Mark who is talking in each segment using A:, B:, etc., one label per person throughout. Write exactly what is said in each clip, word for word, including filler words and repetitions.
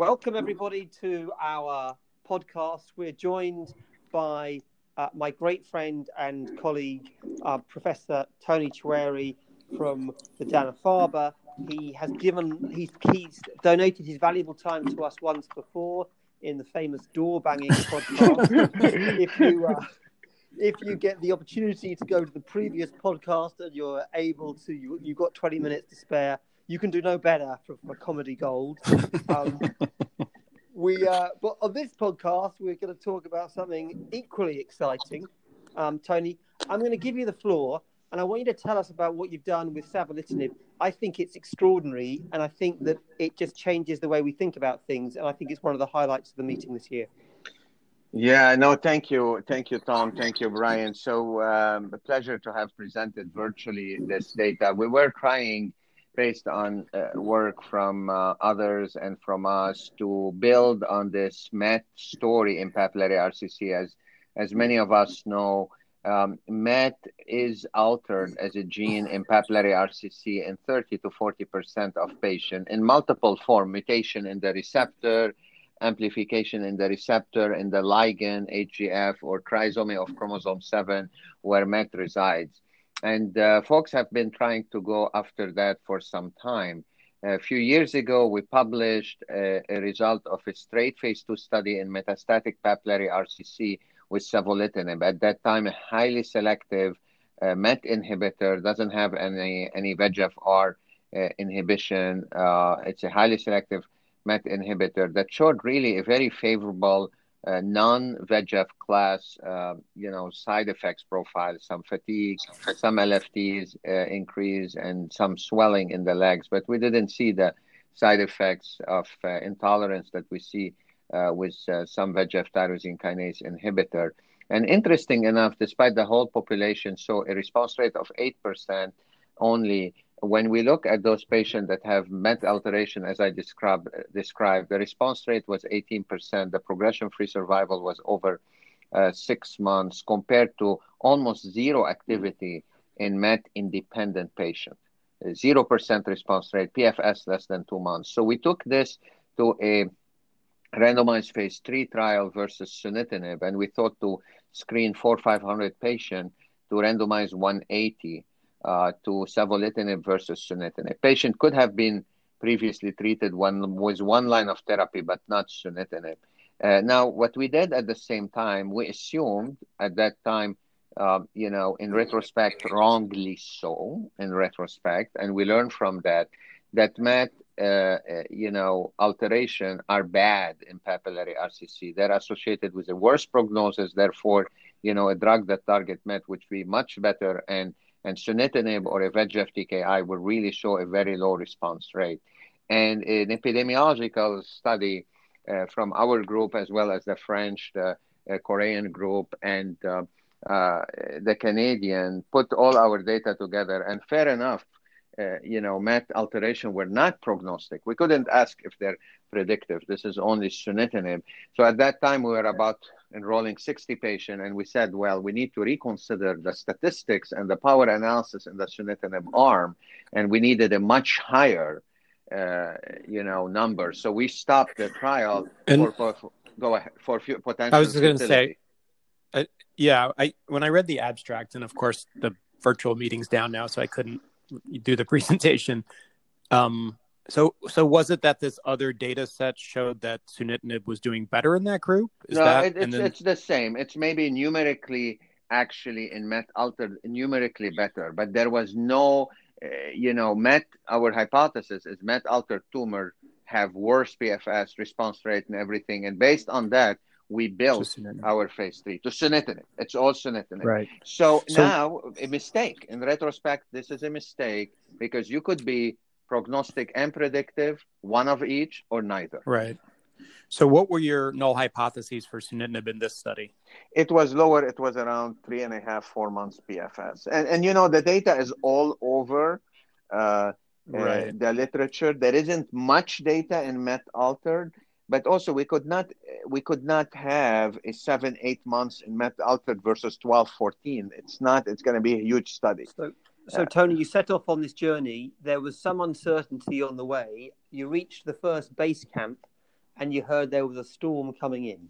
A: Welcome, everybody, to our podcast. We're joined by uh, my great friend and colleague, uh, Professor Tony Choueiri from the Dana-Farber. He has given, he's, he's donated his valuable time to us once before in the famous door banging podcast. if you uh, if you get the opportunity to go to the previous podcast and you're able to, you, you've got twenty minutes to spare, you can do no better for, for comedy gold. Um, we, uh, but on this podcast, we're going to talk about something equally exciting. Um, Tony, I'm going to give you the floor, and I want you to tell us about what you've done with savolitinib. I think it's extraordinary, and I think that it just changes the way we think about things, and I think it's one of the highlights of the meeting this year.
B: Yeah, no, thank you. Thank you, Tom. Thank you, Brian. So um, a pleasure to have presented virtually this data. We were trying, based on uh, work from uh, others and from us, to build on this M E T story in papillary R C C. As, as many of us know, um, M E T is altered as a gene in papillary R C C in thirty to forty percent of patients in multiple form, mutation in the receptor, amplification in the receptor, in the ligand, H G F, or trisomy of chromosome seven, where M E T resides. And uh, folks have been trying to go after that for some time. A few years ago, we published a, a result of a straight phase two study in metastatic papillary R C C with savolitinib. At that time, a highly selective uh, M E T inhibitor, doesn't have any, any V E G F R uh, inhibition. Uh, it's a highly selective M E T inhibitor that showed really a very favorable uh, non-V E G F class, uh, you know, side effects profile, some fatigue, some L F Ts uh, increase, and some swelling in the legs. But we didn't see the side effects of uh, intolerance that we see uh, with uh, some V E G F tyrosine kinase inhibitor. And interesting enough, despite the whole population saw a response rate of eight percent only, when we look at those patients that have M E T alteration, as I described, described, the response rate was eighteen percent. The progression-free survival was over uh, six months compared to almost zero activity in M E T-independent patients. zero percent response rate, P F S less than two months. So we took this to a randomized phase three trial versus sunitinib, and we thought to screen four or five hundred patients to randomize one eighty Uh, to savolitinib versus sunitinib. Patient could have been previously treated one, with one line of therapy, but not sunitinib. Uh, now, what we did at the same time, we assumed at that time, uh, you know, in retrospect, wrongly so, in retrospect, and we learned from that, that M E T, uh, uh, you know, alteration are bad in papillary R C C. They're associated with a worse prognosis. Therefore, you know, a drug that target M E T would be much better, and and sunitinib or a V E G F T K I will really show a very low response rate. And an epidemiological study uh, from our group, as well as the French, the uh, Korean group, and uh, uh, the Canadian, put all our data together. And fair enough, uh, you know, M E T alteration were not prognostic. We couldn't ask if they're predictive. This is only sunitinib. So at that time, we were about enrolling sixty patients, and we said, well, we need to reconsider the statistics and the power analysis in the sunitinib arm, and we needed a much higher, uh, you know, number. So we stopped the trial
C: and
B: for, for go ahead for few potential.
C: I was going to say, uh, yeah, I when I read the abstract, and of course the virtual meeting's down now, so I couldn't do the presentation. Um, So, so was it that this other data set showed that sunitinib was doing better in that group? Is
B: no,
C: that,
B: it, it's
C: then...
B: it's the same. It's maybe numerically, actually, in M E T altered numerically better, but there was no, uh, you know, M E T. Our hypothesis is M E T altered tumor have worse P F S response rate and everything, and based on that, we built our phase three to sunitinib. It's all sunitinib.
C: Right.
B: So,
C: so
B: now a mistake. In retrospect, this is a mistake because you could be prognostic and predictive, one of each or neither.
C: Right. So what were your null hypotheses for sunitinib in this study?
B: It was lower. It was around three and a half, four months P F S. And, and you know, the data is all over uh,
C: right.
B: uh, the literature. There isn't much data in M E T altered, but also we could not we could not have a seven, eight months in M E T altered versus twelve, fourteen. It's not, it's going to be a huge study.
A: So, So, Tony, you set off on this journey. There was some uncertainty on the way. You reached the first base camp, and you heard there was a storm coming in.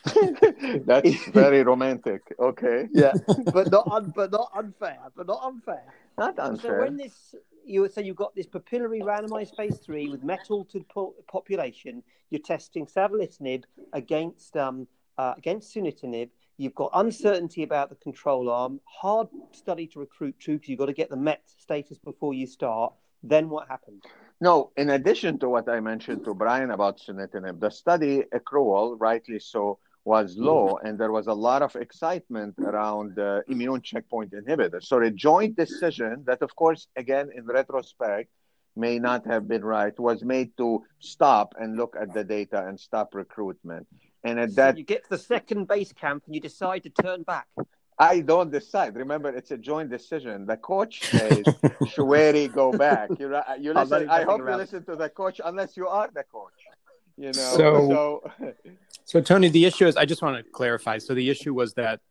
B: That's very romantic. Okay.
A: Yeah, but not un, but not unfair. But not unfair.
B: Not unfair.
A: So when this, you so you've got this papillary randomized phase three with met-altered po- population. You're testing savolitinib against um uh, against sunitinib. You've got uncertainty about the control arm. Hard study to recruit to because you've got to get the Met status before you start. Then what happened?
B: No, in addition to what I mentioned to Brian about sunitinib, the study accrual, rightly so, was low, and there was a lot of excitement around uh, immune checkpoint inhibitors. So a joint decision that, of course, again, in retrospect, may not have been right, was made to stop and look at the data and stop recruitment. And at
A: So
B: that,
A: you get to the second base camp and you decide to turn back.
B: I don't decide. Remember, it's a joint decision. The coach says, Choueiri, go back. You, you listen. I hope you listen to the coach, unless you are the coach. You know.
C: So,
B: so,
C: so Tony, the issue is, I just want to clarify. So the issue was that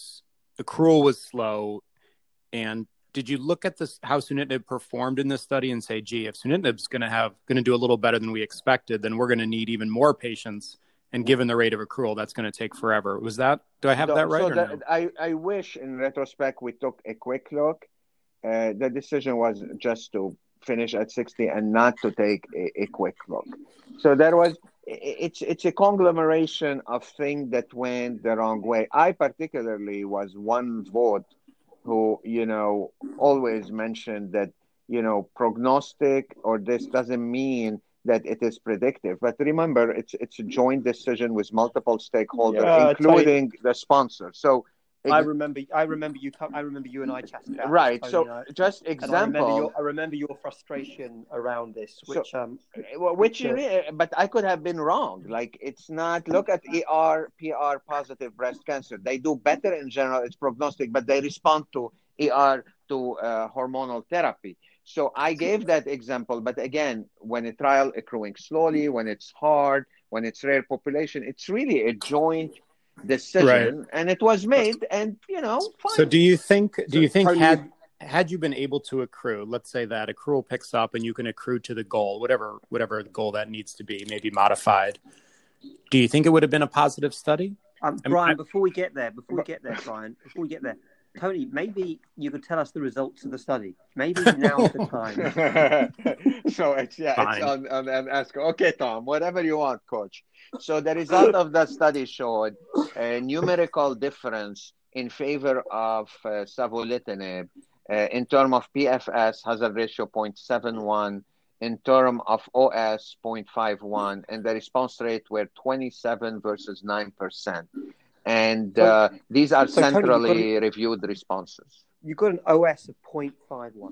C: accrual was slow. And did you look at this, how sunitinib performed in this study and say, gee, if sunitinib's going to have going to do a little better than we expected, then we're going to need even more patients. And given the rate of accrual, that's going to take forever. Was that, do I have
B: so,
C: that right?
B: So
C: or
B: that,
C: no?
B: I, I wish in retrospect we took a quick look. Uh, the decision was just to finish at sixty and not to take a, a quick look. So there was, it's, it's a conglomeration of things that went the wrong way. I particularly was one vote who, you know, always mentioned that, you know, prognostic or this doesn't mean that it is predictive. But remember, it's it's a joint decision with multiple stakeholders,
A: Yeah,
B: including the sponsor. So
A: ex- I remember, I remember you. I remember you and I chatted about
B: right.
A: This,
B: so
A: Tony,
B: just
A: and
B: example.
A: I remember, your, I remember your frustration around this, which
B: so,
A: um,
B: which,
A: which uh,
B: but I could have been wrong. Like it's not. Look at E R, P R positive breast cancer. They do better in general. It's prognostic, but they respond to E R to uh, hormonal therapy. So I gave that example, but again, when a trial accruing slowly, when it's hard, when it's rare population, it's really a joint decision,
C: right.
B: And it was made, and you know, fine.
C: So do you think? Do
A: so
C: you think
A: Tony,
C: had had you been able to accrue, let's say that accrual picks up and you can accrue to the goal, whatever whatever the goal that needs to be, maybe modified. Do you think it would have been a positive study?
A: um,
C: I mean,
A: Brian,
C: I-
A: before we get there, before we get there, Brian, before we get there, Tony, maybe you could tell us the results of the study. Maybe now's the time.
B: So it's yeah,
C: Fine.
B: it's on, on on ask. Okay, Tom, whatever you want, coach. So the result of the study showed a numerical difference in favor of uh, savolitinib uh, in terms of P F S, hazard ratio zero point seven one, in terms of O S zero point five one, and the response rate were twenty-seven versus nine percent. And uh, these are
A: so Tony,
B: centrally
A: you've
B: reviewed responses.
A: You've got an O S of zero point five one.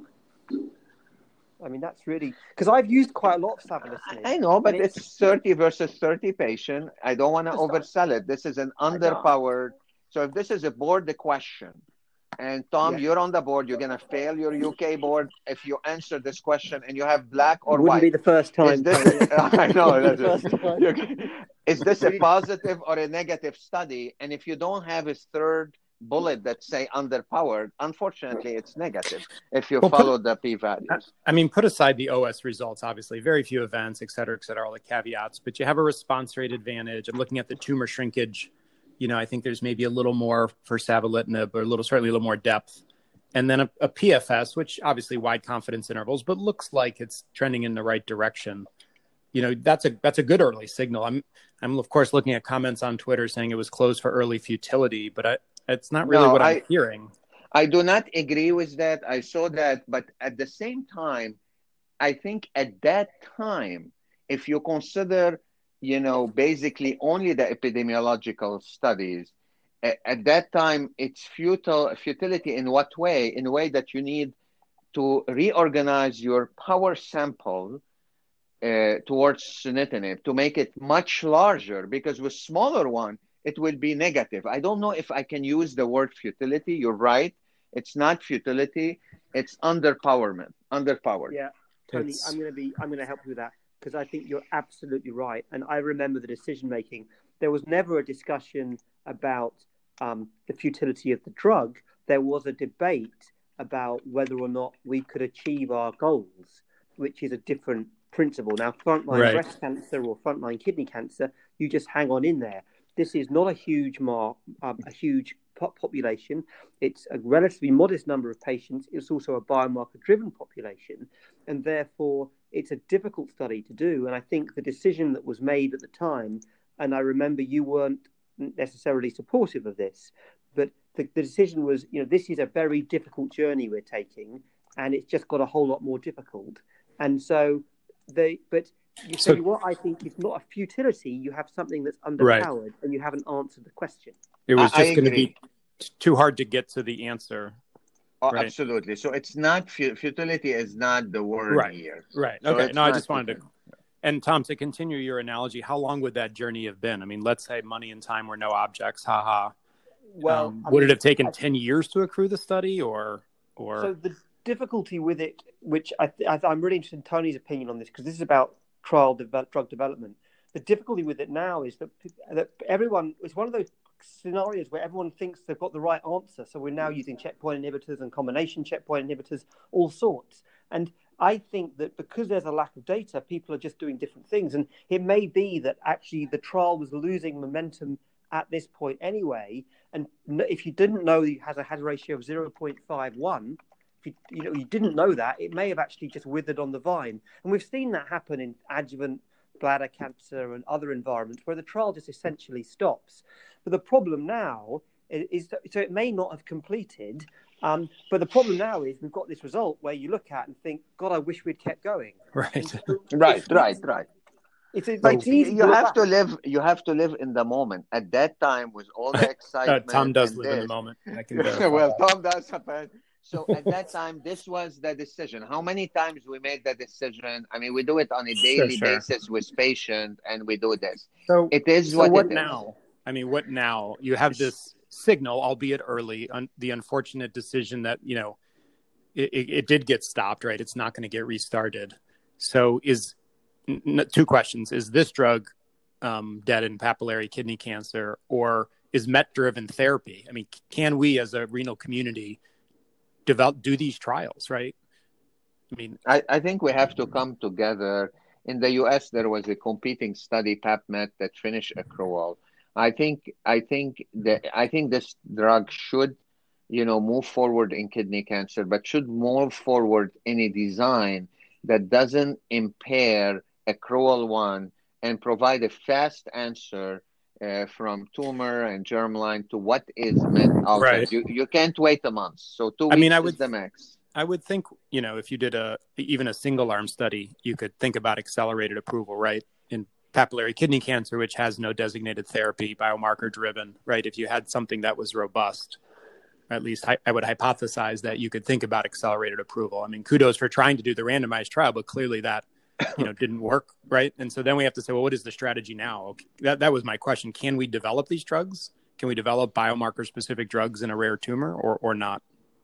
A: I mean, that's really... Because I've used quite a lot of savolitinib.
B: I know, but
A: it's,
B: it's thirty versus thirty patient. I don't want to oversell it. This is an underpowered... So if this is a board question, and Tom,
A: yeah.
B: you're on the board, you're going to fail your U K board if you answer this question and you have black or
A: it wouldn't
B: white.
A: be the first time.
B: Is this, I know. That's
A: the first time.
B: Is this a positive or a negative study? And if you don't have a third bullet that say underpowered, unfortunately, it's negative if you
C: well,
B: follow
C: put,
B: the p-values.
C: I mean, put aside the O S results, obviously, very few events, et cetera, et cetera, all the caveats, but you have a response rate advantage. I'm looking at the tumor shrinkage. You know, I think there's maybe a little more for savolitinib, or a little, certainly a little more depth. And then a, a P F S, which obviously wide confidence intervals, but looks like it's trending in the right direction. You know, that's a that's a good early signal. I'm I'm of course looking at comments on Twitter saying it was closed for early futility, but I, it's not really
B: no,
C: what
B: I,
C: I'm hearing.
B: I do not agree with that. I saw that, but at the same time, I think at that time, if you consider, you know, basically only the epidemiological studies, at, at that time, it's futile. Futility in what way? In a way that you need to reorganize your power sample uh, towards sunitinib to make it much larger, because with smaller one, it will be negative. I don't know if I can use the word futility. You're right. It's not futility. It's underpowerment, underpowered.
A: Yeah, Tony,
C: It's...
A: I'm going to be, I'm going to help you with that, because I think you're absolutely right. And I remember the decision making. There was never a discussion about um, the futility of the drug. There was a debate about whether or not we could achieve our goals, which is a different principle. Now, frontline
C: Right.
A: breast cancer or frontline kidney cancer, you just hang on in there. This is not a huge mar, um, a huge population. It's a relatively modest number of patients. It's also a biomarker-driven population, and therefore it's a difficult study to do. And I think the decision that was made at the time, and I remember you weren't necessarily supportive of this, but the, the decision was, you know, this is a very difficult journey we're taking, and it's just got a whole lot more difficult. And so they, but you
C: So-
A: see, what I think is not a futility. You have something that's underpowered,
C: Right.
A: and you haven't answered the question.
C: It was
B: I- I
C: just going to
B: agree.
C: be t- too hard to get to the answer.
B: Oh,
C: Right.
B: absolutely. So it's not fu- futility is not the word
C: Right.
B: here.
C: Right.
B: So
C: Okay.
B: it's
C: No, I
B: not
C: just wanted to.
B: futility.
C: And Tom, to continue your analogy, how long would that journey have been? I mean, let's say money and time were no objects. Ha ha.
A: Well,
C: Um,
A: I
C: would
A: mean,
C: it have taken
A: I-
C: ten years to accrue the study, or or
A: So the difficulty with it, which I, I, I'm really interested in Tony's opinion on this, because this is about trial develop, drug development. The difficulty with it now is that, that everyone, it's one of those scenarios where everyone thinks they've got the right answer. So we're now using checkpoint inhibitors and combination checkpoint inhibitors, all sorts. And I think that because there's a lack of data, people are just doing different things. And it may be that actually the trial was losing momentum at this point anyway. And if you didn't know it has a hazard ratio of zero point five one, if you, you know, you didn't know that, it may have actually just withered on the vine. And we've seen that happen in adjuvant bladder cancer and other environments where the trial just essentially stops. But the problem now is that, so it may not have completed, um, but the problem now is we've got this result where you look at and think, God, I wish we'd kept going.
C: right?
B: Right,
A: It's-
B: right, right.
A: It's, it's,
C: So-
A: it's
B: You,
A: easy
B: you
A: to look
B: have
A: back.
B: to live. You have to live in the moment. At that time, with all the
C: Uh,
B: excitement.
C: Tom does
B: and
C: live in the
B: this-
C: moment. I can verify
B: well,
C: that.
B: Tom does. apparently. So at that time, this was the decision. How many times we made the decision? I mean, we do it on a daily
C: sure.
B: basis with patients, and we do this.
C: So
B: It is
C: So
B: what,
C: what
B: it is.
C: now? I mean, what now? You have this signal, albeit early, un- the unfortunate decision that, you know, it, it, it did get stopped, right? It's not going to get restarted. So is n- two questions. Is this drug um, dead in papillary kidney cancer, or is M E T-driven therapy? I mean, can we as a renal community develop, do these trials, right? I mean,
B: I, I think we have to come together. In the U S, there was a competing study, PAPMET, that finished accrual. I think I think that I think this drug should, you know, move forward in kidney cancer, but should move forward in a design that doesn't impair accrual one and provide a fast answer uh, from tumor and germline to what is M E T altered.
C: Right.
B: You you can't wait a month. So two
C: I
B: weeks
C: mean, I
B: is
C: would-
B: the max.
C: I would think, you know, if you did a even a single arm study, you could think about accelerated approval, right? In papillary kidney cancer, which has no designated therapy, biomarker driven, right? If you had something that was robust, at least I, I would hypothesize that you could think about accelerated approval. I mean, kudos for trying to do the randomized trial, but clearly that, you know, didn't work, right? And so then we have to say, well, what is the strategy now? Okay, that that was my question. Can we develop these drugs? Can we develop biomarker specific drugs in a rare tumor, or or not?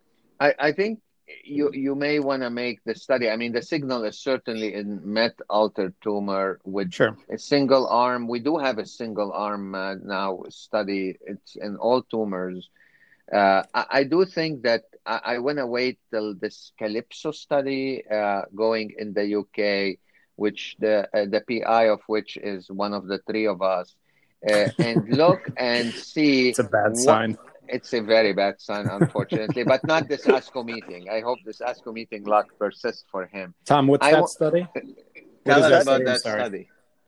B: I, I think you you may want to make the study. I mean, the signal is certainly in M E T altered tumor with
C: Sure.
B: a single arm. We do have a single arm uh, now study. It's in all tumors. Uh, I, I do think that I, I want to wait till this Calypso study uh, going in the U K, which the uh, the P I of which is one of the three of us, uh, and look and see.
C: It's a bad
B: what-
C: sign.
B: It's a very bad sign, unfortunately, but not this ASCO meeting. I hope this ASCO meeting luck persists for him.
C: Tom, what's
B: I
C: that
B: wa-
C: study?
B: Tell
C: is
B: us
C: that
B: about
C: study? I'm
B: that
C: sorry.
B: study.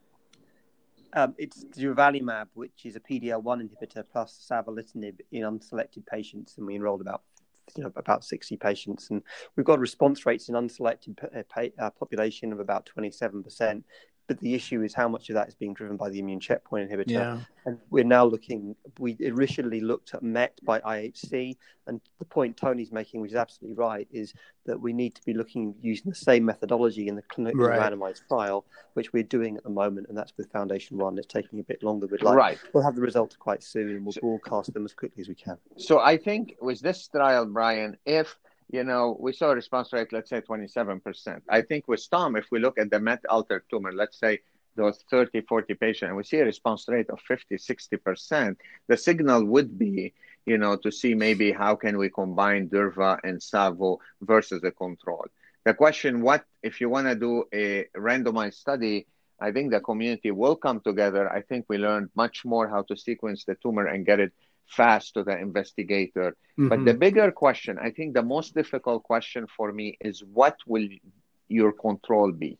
A: Um, it's durvalumab, which is a P D L one inhibitor plus savolitinib in unselected patients, and we enrolled about you know about sixty patients, and we've got response rates in unselected uh, pa- uh, population of about twenty-seven percent. But the issue is how much of that is being driven by the immune checkpoint inhibitor.
C: Yeah.
A: And we're now looking, we initially looked at M E T by I H C, and the point Tony's making, which is absolutely right, is that we need to be looking using the same methodology in the clinical
C: Right.
A: randomized trial, which we're doing at the moment, and that's with Foundation One. It's taking a bit longer. We'd like,
B: Right.
A: we'll have the results quite soon, and we'll broadcast them as quickly as we can.
B: So I think with this trial, Brian, if you know we saw a response rate, let's say twenty-seven percent. I think with Tom, if we look at the M E T altered tumor, let's say those thirty, forty patients, and we see a response rate of fifty, sixty percent, the signal would be, you know, to see maybe how can we combine Durva and Savo versus a control. the question, what if you want to do a randomized study? I think the community will come together. I think we learned much more how to sequence the tumor and get it fast to the investigator. Mm-hmm. But the bigger question, I think the most difficult question for me is, what will your control be?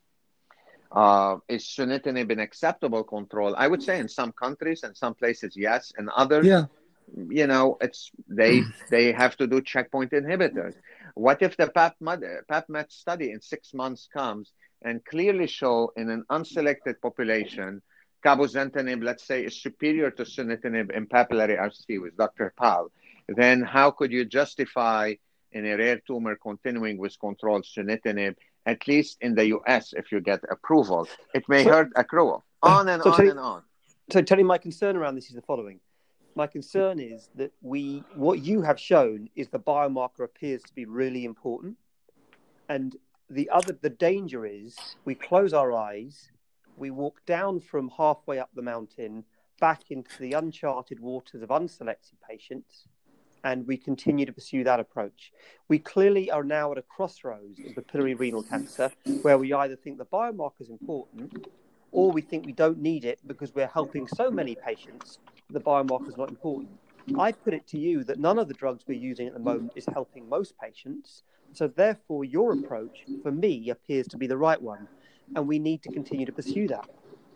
B: Uh, is sunitinib an acceptable control? I would say in some countries and some places, yes. In others, yeah. you know, it's they they have to do checkpoint inhibitors. What if the PAPMET study in six months comes and clearly show in an unselected population, cabozantinib, let's say, is superior to sunitinib in papillary R C C with Doctor Pal? Then how could you justify in a rare tumor continuing with controlled sunitinib, at least in the U S, if you get approval? It may so, hurt accrual. On and so on Tony, and on.
A: So, Tony, my concern around this is the following. My concern is that we, what you have shown is the biomarker appears to be really important. And the other, the danger is we close our eyes, we walk down from halfway up the mountain back into the uncharted waters of unselected patients, and we continue to pursue that approach. We clearly are now at a crossroads of papillary renal cancer where we either think the biomarker is important or we think we don't need it because we're helping so many patients the biomarker is not important. I put it to you that none of the drugs we're using at the moment is helping most patients. So therefore, your approach, for me, appears to be the right one. And we need to continue to pursue that.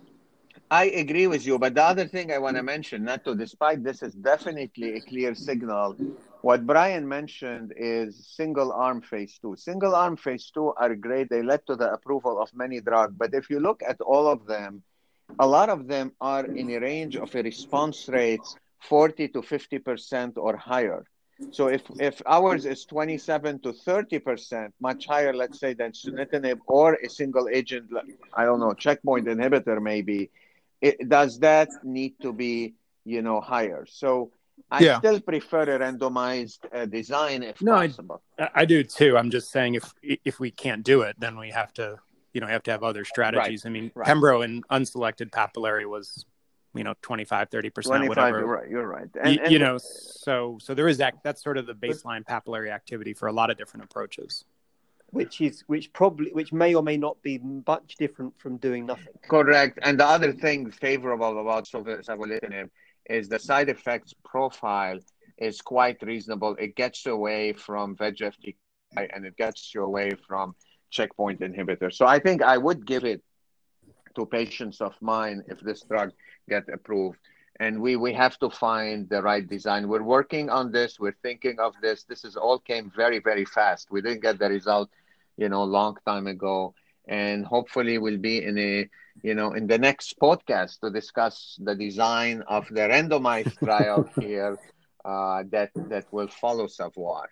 B: I agree with you. But the other thing I want to mention, Nato, despite this is definitely a clear signal, what Brian mentioned is single-arm phase two. Single-arm phase two are great. They led to the approval of many drugs. But if you look at all of them, a lot of them are in a range of a response rates forty to fifty percent or higher. So if, if ours is twenty-seven to thirty percent, much higher, let's say, than sunitinib or a single agent, I don't know, checkpoint inhibitor maybe, it, does that need to be, you know, higher? So I yeah. still prefer a randomized uh, design if
C: no,
B: possible.
C: I, I do too. I'm just saying if if we can't do it, then we have to, you know, have to have other strategies. Right. I mean, right. Pembro in unselected papillary was, you know, twenty-five, thirty percent, whatever.
B: You're right. You're right. And,
C: you,
B: and,
C: you know, so so there is that. That's sort of the baseline papillary activity for a lot of different approaches.
A: Which is which probably which may or may not be much different from doing nothing.
B: Correct. And the other thing favorable about savolitinib is the side effects profile is quite reasonable. It gets you away from V E G F T K I and it gets you away from checkpoint inhibitors. So I think I would give it to patients of mine if this drug get approved. And we, we have to find the right design. We're working on this. We're thinking of this. This is all came very, very fast. We didn't get the result, you know, a long time ago. And hopefully we'll be in a, you know, in the next podcast to discuss the design of the randomized trial here uh, that, that will follow Savoir.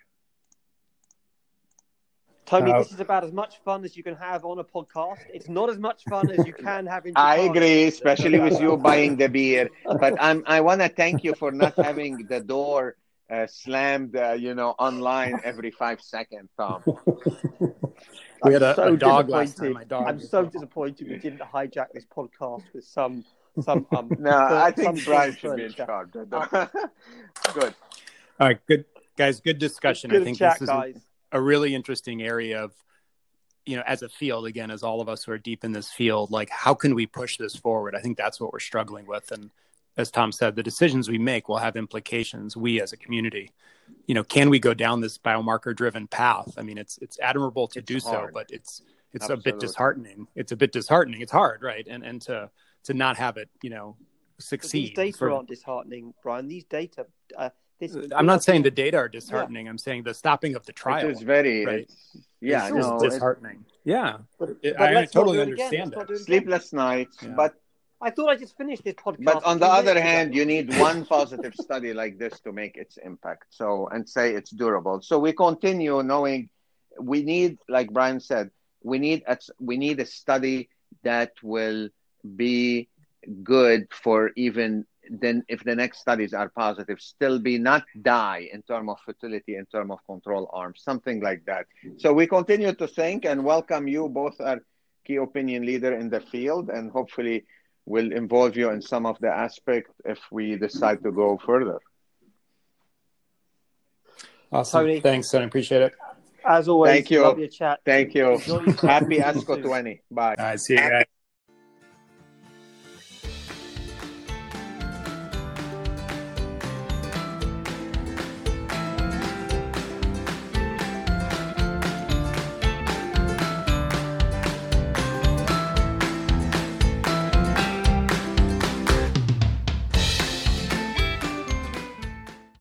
A: Tony, uh, this is about as much fun as you can have on a podcast. It's not as much fun as you can have in
B: I agree, especially with you buying the beer. But I'm, I want to thank you for not having the door uh, slammed, uh, you know, online every five seconds, Tom.
C: We had a, so a dog last time. My dog
A: I'm so disappointed we didn't hijack this podcast with some... some um,
B: no, I think Brian should be in charge. Good.
C: All right, good. Guys, good discussion.
A: Good
C: I think
A: chat,
C: this is...
A: guys.
C: A, a really interesting area of, you know, as a field, again, as all of us who are deep in this field, like, how can we push this forward? I think that's what we're struggling with. And as Tom said, the decisions we make will have implications, we as a community. You know, can we go down this biomarker driven path? I mean, it's it's admirable to it's do hard. so, but it's it's Absolutely. a bit disheartening. It's a bit disheartening. It's hard, right? And and to to not have it, you know, succeed.
A: These data
C: for,
A: aren't disheartening, Brian. These data... Uh, This,
C: I'm not saying the data are disheartening. Yeah. I'm saying the stopping of the trial.
B: It is very,
C: right?
B: it's, yeah,
C: it's
B: no,
C: disheartening. It's, yeah,
A: but,
C: it,
A: but
C: I totally understand it.
B: it. Sleepless nights, yeah. but
A: I thought I just finished this podcast.
B: But on the other hand, you need one positive study like this to make its impact. So and say it's durable. So we continue knowing we need, like Brian said, we need a, we need a study that will be good for even. Then if the next studies are positive, still be not die in terms of fertility, in terms of control arms, something like that. So we continue to think and welcome you. Both are key opinion leader in the field and hopefully will involve you in some of the aspects if we decide to go further.
C: Awesome. Tony. Thanks, I appreciate it.
A: As always,
B: Thank you.
A: love your chat.
B: Thank you.
A: Enjoy yourself.
B: Happy
A: See you
B: ASCO
A: soon.
B: twenty. Bye.
C: All right, see you guys.